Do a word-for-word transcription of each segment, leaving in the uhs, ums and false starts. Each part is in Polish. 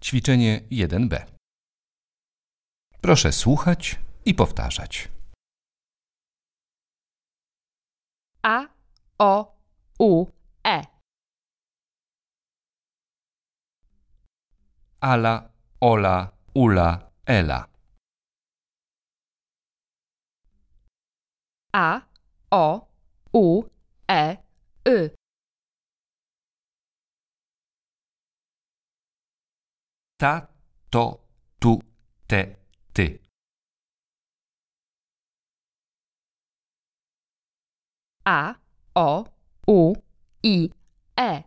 Ćwiczenie jeden B. Proszę słuchać i powtarzać. A, O, U, E. Ala, Ola, Ula, Ela. A, O, U, E, Y. Ta, to, tu, te, ty. A, O, U, I, E.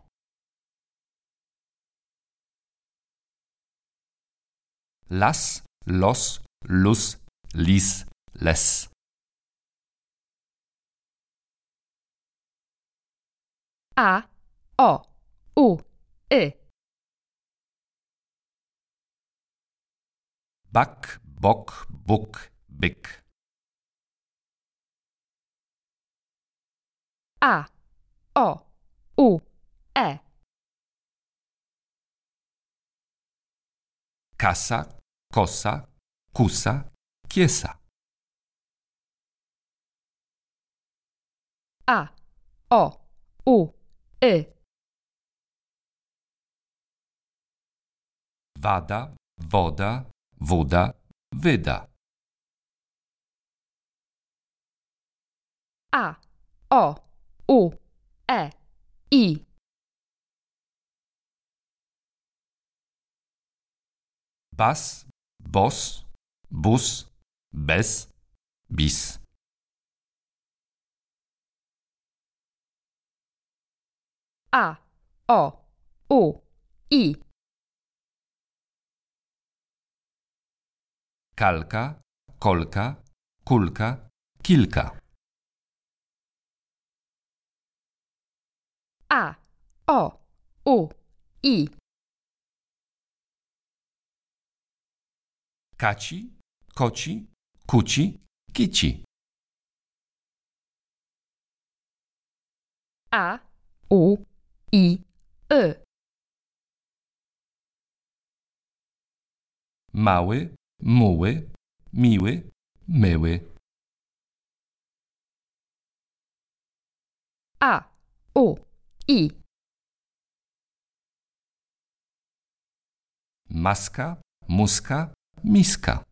Las, los, lus, lis, les. A, O, U, Y. Bak, bok, buk, byk. A, O, U, E. Kasa, kosa, kusa, kiesa. A, O, U, Y. Wada, woda, woda, wyda. A, O, U, E, I. Bas, bos, bus, bez, bis. A, O, U, I. Kalka, kolka, kulka, kilka. A, O, U, I. Kaci, koci, kuci, kici. A, U, I, Y. Mały, muły, miły, myły. A, U, I. Maska, muska, miska.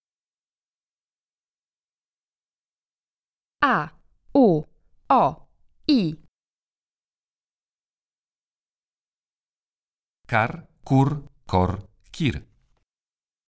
A, U, O, I. Kar, kur, kor, kir.